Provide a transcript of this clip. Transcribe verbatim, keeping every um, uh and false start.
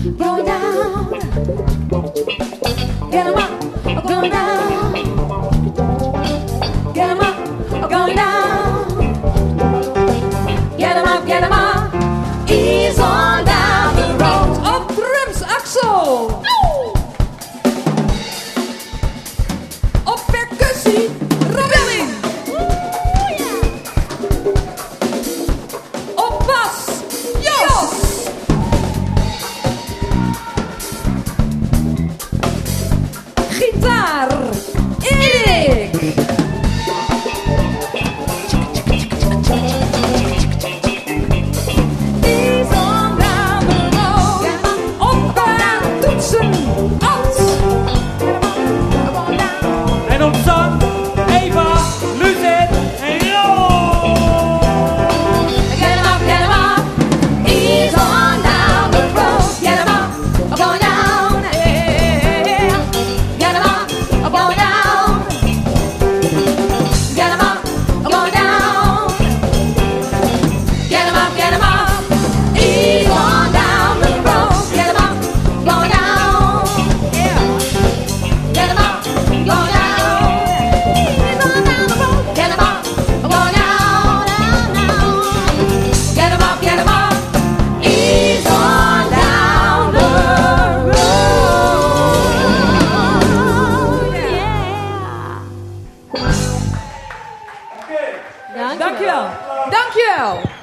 going down. Get 'em up, going down. Get 'em up, going down. Get 'em up, get 'em up. Ease on down the road. Op drums, Axel. Op percussie, Robin. Op bas, Jos. Gitaar, Erik. Ease on down the road. Op en toetsen, Ad. En op zang, Eva, Lucet en Jo! Get 'em up, get 'em up. Ease on down the road. Get 'em up, going down. Yeah. Get 'em up, going down. Get 'em up, going down. Get 'em up, get 'em up. Ease on down the road. Get 'em up, going down. Yeah. Get 'em up, going down. Ease on down the road. Get 'em up, going down, down, down. Get 'em up, get 'em up. Ease on down the road. Yeah. Dankjewel. Dankjewel.